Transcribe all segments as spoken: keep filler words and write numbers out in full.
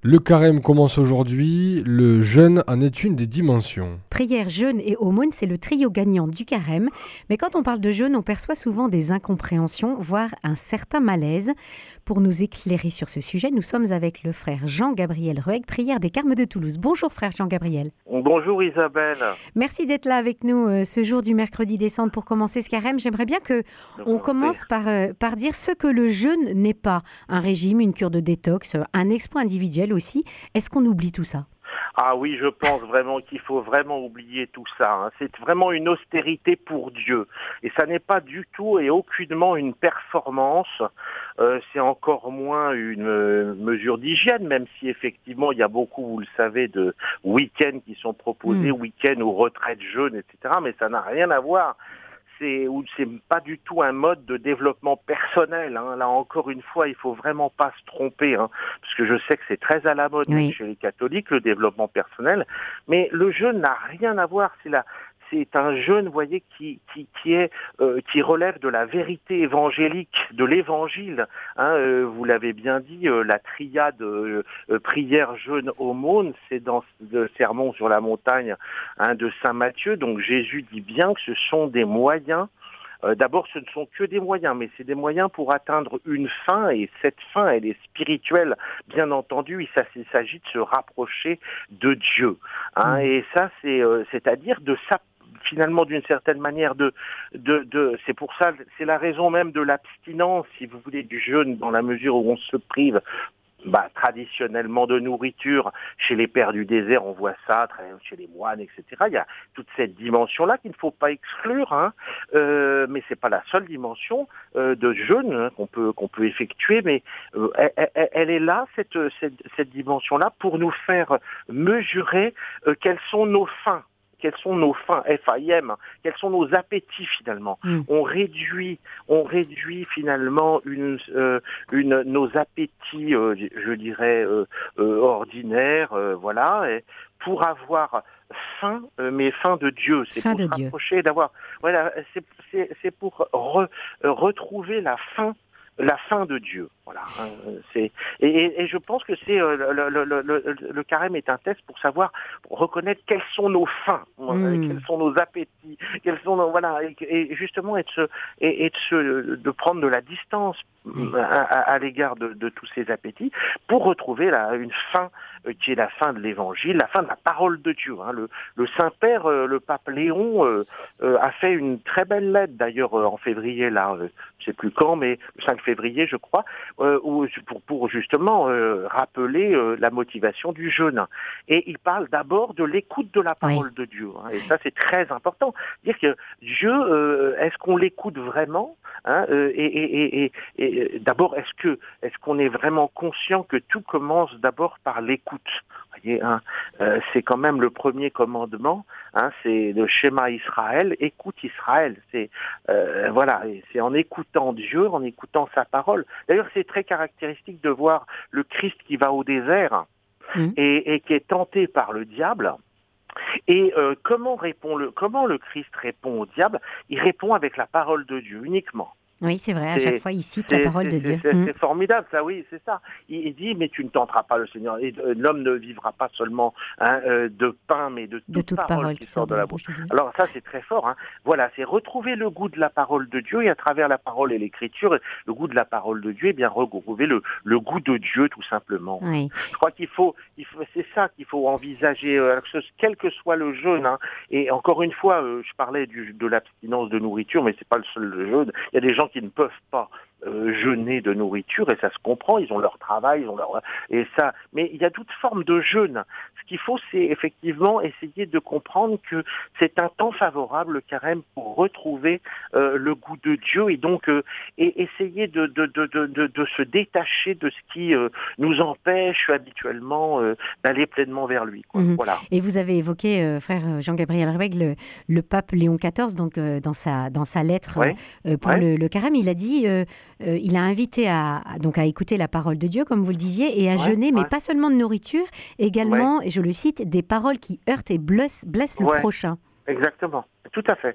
Le carême commence aujourd'hui, le jeûne en est une des dimensions. Prière, jeûne et aumône, c'est le trio gagnant du carême. Mais quand on parle de jeûne, on perçoit souvent des incompréhensions, voire un certain malaise. Pour nous éclairer sur ce sujet, nous sommes avec le frère Jean-Gabriel Rueg, prière des Carmes de Toulouse. Bonjour frère Jean-Gabriel. Bonjour Isabelle. Merci d'être là avec nous euh, ce jour du mercredi des Cendres pour commencer ce carême. J'aimerais bien que on commence par, euh, par dire ce que le jeûne n'est pas. Un régime, une cure de détox, un exploit individuel aussi. Est-ce qu'on oublie tout ça ? Ah oui, je pense vraiment qu'il faut vraiment oublier tout ça. Hein. C'est vraiment une austérité pour Dieu. Et ça n'est pas du tout et aucunement une performance. Euh, c'est encore moins une euh, mesure d'hygiène, même si effectivement il y a beaucoup, vous le savez, de week-ends qui sont proposés, mmh. week-ends ou retraite jeûne, et cetera. Mais ça n'a rien à voir. C'est, ou c'est pas du tout un mode de développement personnel. Hein. Là encore une fois, il faut vraiment pas se tromper, hein, parce que je sais que c'est très à la mode oui. chez les catholiques le développement personnel, mais le jeûne n'a rien à voir. C'est la C'est un jeûne, vous voyez, qui qui qui est euh, qui relève de la vérité évangélique, de l'évangile. Hein, euh, vous l'avez bien dit, euh, la triade euh, euh, prière, jeûne, aumône, c'est dans le sermon sur la montagne hein, de saint Matthieu. Donc Jésus dit bien que ce sont des moyens. Euh, d'abord, ce ne sont que des moyens, mais c'est des moyens pour atteindre une fin, et cette fin, elle est spirituelle, bien entendu. Il, il s'agit de se rapprocher de Dieu. Hein, mmh. Et ça, c'est, euh, c'est-à-dire de s'approcher finalement d'une certaine manière de, de, de c'est pour ça, c'est la raison même de l'abstinence, si vous voulez, du jeûne, dans la mesure où on se prive bah, traditionnellement de nourriture. Chez les pères du désert, on voit ça, chez les moines, et cetera. Il y a toute cette dimension-là qu'il ne faut pas exclure, hein. euh, mais c'est pas la seule dimension euh, de jeûne hein, qu'on peut qu'on peut effectuer, mais euh, elle, elle, elle est là, cette, cette, cette dimension-là, pour nous faire mesurer euh, quelles sont nos fins. Quelles sont nos fins, F A I M, quels sont nos appétits finalement. Mm. On réduit, on réduit finalement une, euh, une, nos appétits, euh, je dirais, euh, euh, ordinaires, euh, voilà, et pour avoir faim, euh, mais faim de Dieu. C'est fin pour de se rapprocher, Dieu. D'avoir, voilà, c'est, c'est, c'est pour re, retrouver la faim. La fin de Dieu, voilà. Hein, c'est et, et, et je pense que c'est euh, le, le, le, le, le carême est un test pour savoir, pour reconnaître quelles sont nos fins, mmh. quels sont nos appétits, quels sont nos, voilà, et, et justement et de se et, et de se de prendre de la distance mmh. à, à, à l'égard de, de tous ces appétits pour retrouver la, une fin euh, qui est la fin de l'Évangile, la fin de la parole de Dieu. Hein. Le, le Saint-Père, euh, le pape Léon, euh, euh, a fait une très belle lettre d'ailleurs euh, en février là, euh, je sais plus quand, mais le cinq février, je crois, euh, où, pour, pour justement euh, rappeler euh, la motivation du jeûne. Et il parle d'abord de l'écoute de la parole oui. de Dieu. Hein, et ça, c'est très important. Dire que Dieu, euh, est-ce qu'on l'écoute vraiment hein, euh, et, et, et, et, et d'abord, est-ce que est-ce qu'on est vraiment conscient que tout commence d'abord par l'écoute? Vous voyez, hein, euh, c'est quand même le premier commandement. Hein, c'est le schéma Israël. Écoute Israël. C'est euh, voilà, c'est en écoutant Dieu, en écoutant sa parole. D'ailleurs, c'est très caractéristique de voir le Christ qui va au désert mmh. et, et qui est tenté par le diable. Et euh, comment répond le comment le Christ répond au diable? Il répond avec la parole de Dieu uniquement. Oui, c'est vrai, à chaque fois, il cite la parole de Dieu. C'est, c'est formidable, ça, oui, c'est ça. Il, il dit, mais tu ne tenteras pas le Seigneur. Et euh, l'homme ne vivra pas seulement hein, euh, de pain, mais de toute, de toute parole, parole qui sort de la bouche. Alors ça, c'est très fort. Hein. Voilà, c'est retrouver le goût de la parole de Dieu, et à travers la parole et l'écriture, le goût de la parole de Dieu, et bien retrouver le, le goût de Dieu, tout simplement. Oui. Je crois qu'il faut, il faut, c'est ça qu'il faut envisager, euh, quel que soit le jeûne. Hein. Et encore une fois, euh, je parlais du, de l'abstinence de nourriture, mais c'est pas le seul jeûne. Il y a des gens qui ne peuvent pas Euh, jeûner de nourriture, et ça se comprend, ils ont leur travail, ils ont leur et ça, mais il y a toute forme de jeûne. Ce qu'il faut, c'est effectivement essayer de comprendre que c'est un temps favorable, le carême, pour retrouver euh, le goût de Dieu, et donc euh, et essayer de de, de de de de se détacher de ce qui euh, nous empêche habituellement euh, d'aller pleinement vers lui, quoi. Mmh. Voilà. Et vous avez évoqué, euh, frère Jean-Gabriel Rueg, le, le pape Léon quatorze, donc euh, dans sa dans sa lettre ouais. euh, pour ouais. le, le carême, il a dit euh, Euh, il a invité à, à, donc à écouter la parole de Dieu, comme vous le disiez, et à ouais, jeûner, ouais. mais pas seulement de nourriture, également, ouais. et je le cite, des paroles qui heurtent et blessent, blessent le ouais. prochain. Exactement, tout à fait.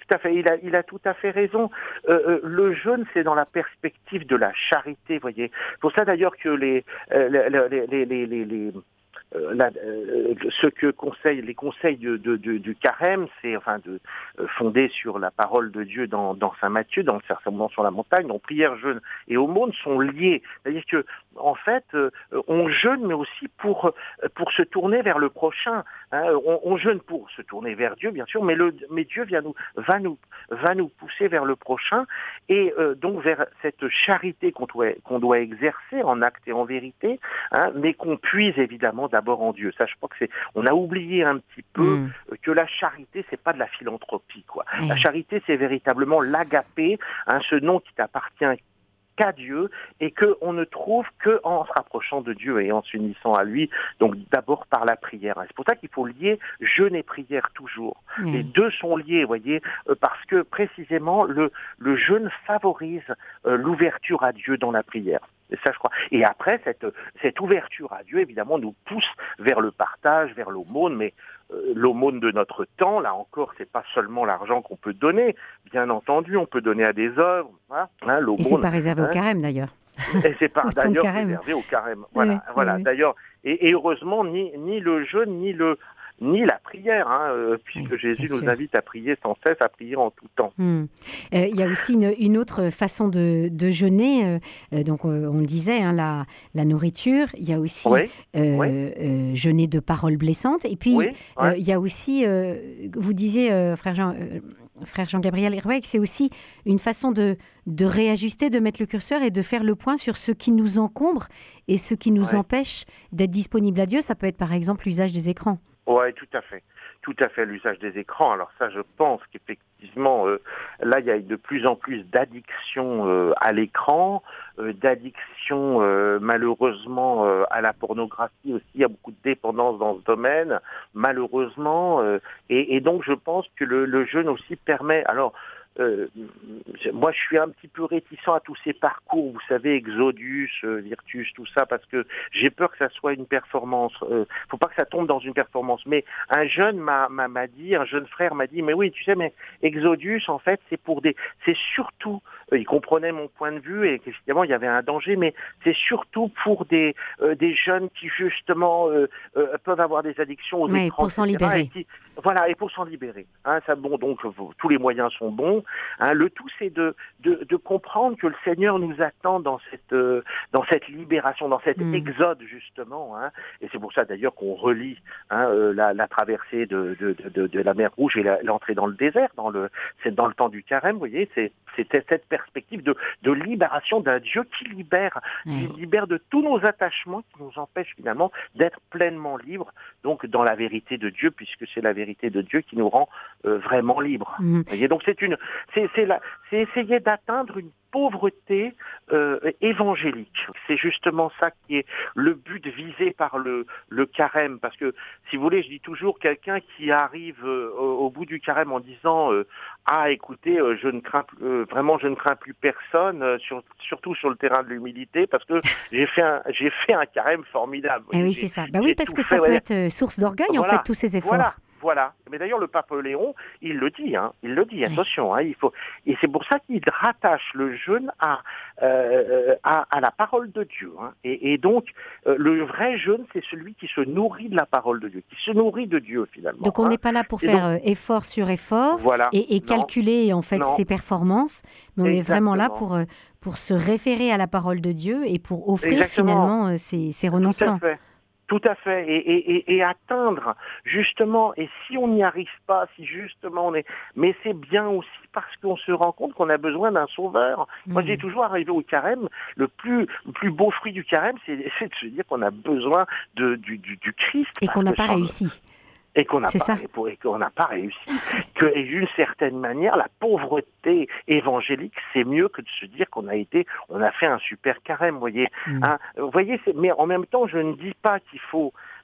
tout à fait. Il a, il a tout à fait raison. Euh, euh, le jeûne, c'est dans la perspective de la charité, vous voyez. C'est pour ça d'ailleurs que les, euh, les, les, les, les, les Euh, la, euh, ce que conseillent les conseils de, de, de, du carême, c'est enfin de euh, fondé sur la parole de Dieu dans, dans Saint Matthieu, dans le Sermon sur la montagne. Donc prière, jeûne et aumône sont liés. C'est-à-dire que en fait, euh, on jeûne, mais aussi pour pour se tourner vers le prochain. Hein. On, on jeûne pour se tourner vers Dieu, bien sûr, mais le mais Dieu vient nous va nous va nous pousser vers le prochain et euh, donc vers cette charité qu'on doit qu'on doit exercer en acte et en vérité, hein, mais qu'on puise évidemment d'abord en Dieu. Ça, je crois que c'est. On a oublié un petit peu mmh. que la charité, c'est pas de la philanthropie, quoi. Mmh. La charité, c'est véritablement l'agapé, hein, ce nom qui t'appartient qu'à Dieu et que on ne trouve que en se rapprochant de Dieu et en s'unissant à lui. Donc d'abord par la prière. C'est pour ça qu'il faut lier jeûne et prière toujours. Mmh. Les deux sont liés, vous voyez, parce que précisément le le jeûne favorise euh, l'ouverture à Dieu dans la prière. Et ça, je crois. Et après, cette, cette ouverture à Dieu, évidemment, nous pousse vers le partage, vers l'aumône, mais euh, l'aumône de notre temps, là encore, c'est pas seulement l'argent qu'on peut donner. Bien entendu, on peut donner à des œuvres. Hein, hein, l'aumône, et c'est pas réservé hein, au carême, d'ailleurs. Et c'est pas d'ailleurs réservé au carême. Voilà, oui, voilà. Oui. D'ailleurs, et, et heureusement, ni, ni le jeûne, ni le ni la prière, hein, euh, puisque oui, Jésus nous sûr. invite à prier sans cesse, à prier en tout temps. Il mmh. euh, y a aussi une, une autre façon de, de jeûner, euh, donc euh, on le disait, hein, la, la nourriture, il y a aussi oui. Euh, oui. euh, jeûner de paroles blessantes, et puis il oui, ouais. euh, y a aussi, euh, vous disiez, euh, frère, Jean, euh, frère Jean-Gabriel Herbeck, c'est aussi une façon de, de réajuster, de mettre le curseur et de faire le point sur ce qui nous encombre et ce qui nous ouais. empêche d'être disponible à Dieu. Ça peut être par exemple l'usage des écrans. Oui, tout à fait. Tout à fait, l'usage des écrans. Alors ça, je pense qu'effectivement, euh, là, il y a de plus en plus d'addiction euh, à l'écran, euh, d'addiction euh, malheureusement euh, à la pornographie aussi. Il y a beaucoup de dépendance dans ce domaine, malheureusement. Euh, et, et donc, je pense que le, le jeûne aussi permet... Alors, Euh, moi, je suis un petit peu réticent à tous ces parcours, vous savez, Exodus, euh, Virtus, tout ça, parce que j'ai peur que ça soit une performance. Euh, faut pas que ça tombe dans une performance. Mais un jeune m'a, m'a, m'a dit, un jeune frère m'a dit, mais oui, tu sais, mais Exodus, en fait, c'est pour des, c'est surtout, euh, il comprenait mon point de vue et qu'évidemment il y avait un danger, mais c'est surtout pour des euh, des jeunes qui justement euh, euh, peuvent avoir des addictions aux oui, écrans, pour s'en libérer. Et qui, voilà, et pour s'en libérer. Hein, ça, bon, donc tous les moyens sont bons. Hein, le tout, c'est de, de, de comprendre que le Seigneur nous attend dans cette, euh, dans cette libération, dans cet mmh. exode, justement. Hein, et c'est pour ça, d'ailleurs, qu'on relie hein, euh, la, la traversée de, de, de, de la mer Rouge et la, l'entrée dans le désert. Dans le, c'est dans le temps du carême, vous voyez, c'est, c'était cette perspective de, de libération d'un Dieu qui libère, mmh. qui libère de tous nos attachements, qui nous empêche finalement d'être pleinement libres, donc dans la vérité de Dieu, puisque c'est la vérité de Dieu qui nous rend euh, vraiment libres. Mmh. Vous voyez, donc c'est une... C'est, c'est, la, c'est essayer d'atteindre une pauvreté euh, évangélique. C'est justement ça qui est le but visé par le, le carême. Parce que, si vous voulez, je dis toujours, quelqu'un qui arrive euh, au, au bout du carême en disant euh, « Ah, écoutez, euh, je ne crains plus, euh, vraiment, je ne crains plus personne, euh, sur, surtout sur le terrain de l'humilité, parce que j'ai fait un, j'ai fait un carême formidable. » Et oui, c'est ça. Bah oui, parce que ça fait, peut ouais. être source d'orgueil, voilà. en fait, tous ces efforts. Voilà. Voilà. Mais d'ailleurs, le pape Léon, il le dit, hein, il le dit, attention, hein, il faut, et c'est pour ça qu'il rattache le jeûne à, euh, à, à la parole de Dieu. Hein. Et, et donc, euh, le vrai jeûne, c'est celui qui se nourrit de la parole de Dieu, qui se nourrit de Dieu, finalement. Donc, on n'est hein. pas là pour et faire donc, effort sur effort voilà, et, et calculer, en fait, non. ses performances, mais on Exactement. est vraiment là pour, pour se référer à la parole de Dieu et pour offrir, Exactement. finalement, ses, ses renoncements. Tout à fait. Tout à fait, et, et, et, et atteindre, justement, et si on n'y arrive pas, si justement on est... Mais c'est bien aussi parce qu'on se rend compte qu'on a besoin d'un sauveur. Mmh. Moi, j'ai toujours arrivé au carême, le plus, le plus beau fruit du carême, c'est, c'est de se dire qu'on a besoin de, du, du, du Christ. Et qu'on n'a pas réussi. Et qu'on n'a pas, et qu'on n'a pas réussi. Que, et d'une certaine manière, la pauvreté évangélique, c'est mieux que de se dire qu'on a été, on a fait un super carême, vous voyez. Mmh. Hein, vous voyez, c'est, mais en même temps, je ne dis pas qu'il faut,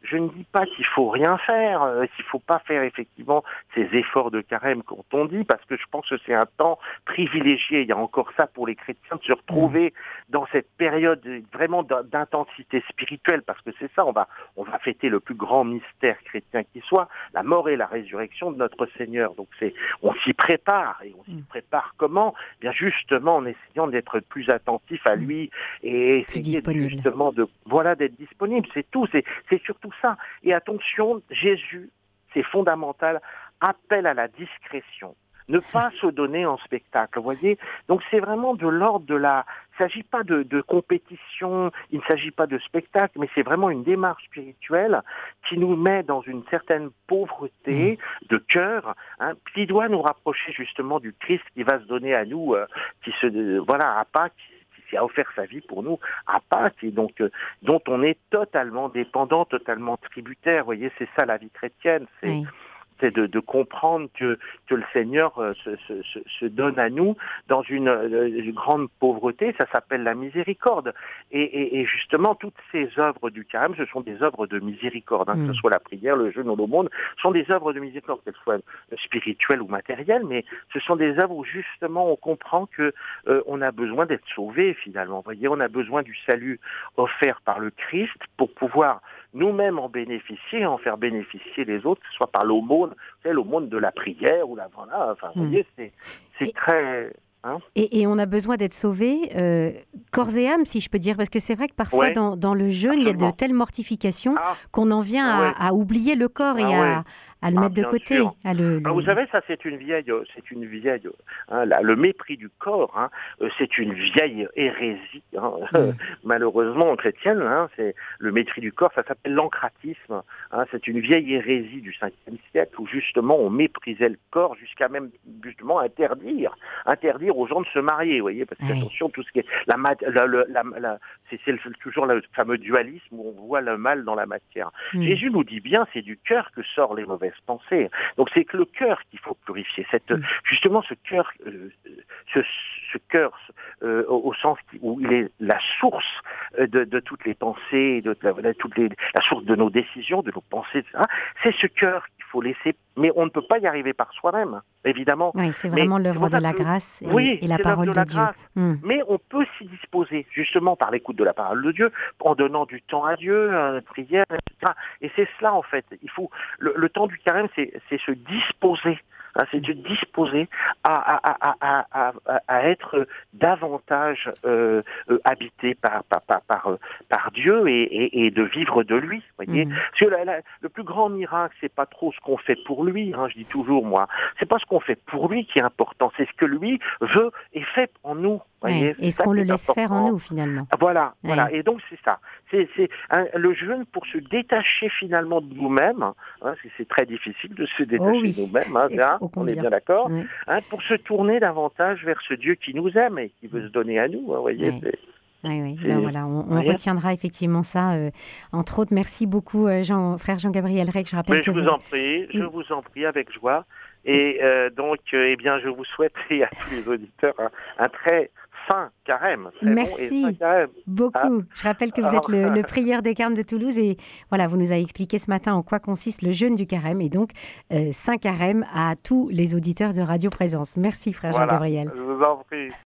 je ne dis pas qu'il faut rien faire, euh, qu'il faut pas faire effectivement ces efforts de carême quand on dit, parce que je pense que c'est un temps privilégié. Il y a encore ça pour les chrétiens de se retrouver mmh. dans cette période vraiment d'intensité spirituelle, parce que c'est ça, on va, on va fêter le plus grand mystère chrétien qui soit, la mort et la résurrection de notre Seigneur. Donc c'est, on s'y prépare, et on s'y mmh. prépare comment ? Bien justement en essayant d'être plus attentif à lui et essayer justement de, voilà, d'être disponible. C'est tout, c'est, c'est surtout ça. Et attention, Jésus, c'est fondamental, appelle à la discrétion. Ne pas se donner en spectacle, vous voyez. Donc c'est vraiment de l'ordre de la... Il ne s'agit pas de, de compétition, il ne s'agit pas de spectacle, mais c'est vraiment une démarche spirituelle qui nous met dans une certaine pauvreté de cœur, hein, qui doit nous rapprocher justement du Christ qui va se donner à nous, euh, qui se, euh, voilà, à Pâques, qui a offert sa vie pour nous à Pâques, et donc euh, dont on est totalement dépendant, totalement tributaire. Vous voyez, c'est ça la vie chrétienne, c'est... Oui. C'est de, de comprendre que, que le Seigneur euh, se, se, se donne à nous dans une, euh, une grande pauvreté, ça s'appelle la miséricorde. Et, et, et justement, toutes ces œuvres du carême, ce sont des œuvres de miséricorde, hein, mmh. que ce soit la prière, le jeûne ou l'aumône, sont des œuvres de miséricorde, qu'elles soient spirituelles ou matérielles, mais ce sont des œuvres où justement on comprend que euh, on a besoin d'être sauvé finalement. Vous voyez, on a besoin du salut offert par le Christ pour pouvoir nous-mêmes en bénéficier, en faire bénéficier les autres, que ce soit par l'aumône, l'aumône de la prière ou la voilà, enfin, vous mmh. voyez, c'est, c'est et, très... Hein et, et on a besoin d'être sauvé euh, corps et âme, si je peux dire, parce que c'est vrai que parfois, ouais, dans, dans le jeûne, absolument. Il y a de telles mortifications ah, qu'on en vient ah, ouais. à, à oublier le corps ah, et à... Ouais. à le ah, mettre de côté. À le, le... Alors, vous savez, ça c'est une vieille, c'est une vieille, hein, là, le mépris du corps, hein, c'est une vieille hérésie, hein, mmh. malheureusement chrétienne. Hein, c'est le mépris du corps, ça s'appelle l'ancratisme. Hein, c'est une vieille hérésie du cinquième siècle où justement on méprisait le corps jusqu'à même justement interdire, interdire aux gens de se marier. Vous voyez, parce que oui. attention, tout ce qui est la, la, la, la, la c'est, c'est toujours le fameux dualisme où on voit le mal dans la matière. Mmh. Jésus nous dit bien, c'est du cœur que sortent les mauvaises pensées. Donc c'est que le cœur qu'il faut purifier. Cette, mmh. justement, ce cœur, euh, ce, ce cœur euh, au, au sens où il est la source de, de toutes les pensées, de, de, de toutes les, la source de nos décisions, de nos pensées, et cetera. C'est ce cœur qu'il faut laisser. Mais on ne peut pas y arriver par soi-même, évidemment. Oui, c'est vraiment mais l'œuvre de la grâce et, oui, et la parole de, de Dieu. Mmh. Mais on peut s'y disposer, justement, par l'écoute de la parole de Dieu, en donnant du temps à Dieu, euh, prière, et cetera. Et c'est cela, en fait. Il faut le, le temps du carême, c'est, c'est se disposer. Hein, c'est se disposer à, à, à, à, à, à être davantage euh, euh, habité par, par, par, par, par Dieu et, et, et de vivre de lui. Voyez, mmh. Parce que la, la, le plus grand miracle, c'est pas trop ce qu'on fait pour lui. Hein, je dis toujours, moi, c'est pas ce qu'on fait pour lui qui est important, c'est ce que lui veut et fait en nous. Voyez, ouais, et ce qu'on le laisse important. Faire en nous, finalement. Voilà, ouais. voilà. Et donc, c'est ça. C'est, c'est un, le jeûne pour se détacher, finalement, de nous-mêmes. Hein, parce que c'est très difficile de se détacher oh oui. de nous-mêmes. Hein, bien, on est bien d'accord. Ouais. Hein, pour se tourner davantage vers ce Dieu qui nous aime et qui veut se donner à nous. Hein, voyez, ouais. c'est, Oui, oui. Ben voilà, on, on retiendra effectivement ça. Euh, entre autres, merci beaucoup, euh, Jean, frère Jean-Gabriel Rec. Je rappelle Mais que je vous, vous en prie, je vous en prie avec joie. Et euh, donc, euh, eh bien, je vous souhaite et à tous les auditeurs un, un très saint carême. Merci bon et saint carême. beaucoup. Ah. Je rappelle que vous êtes le, le prieur des Carmes de Toulouse et voilà, vous nous avez expliqué ce matin en quoi consiste le jeûne du carême et donc euh, saint carême à tous les auditeurs de Radio Présence. Merci, frère voilà. Jean-Gabriel. Je vous en prie.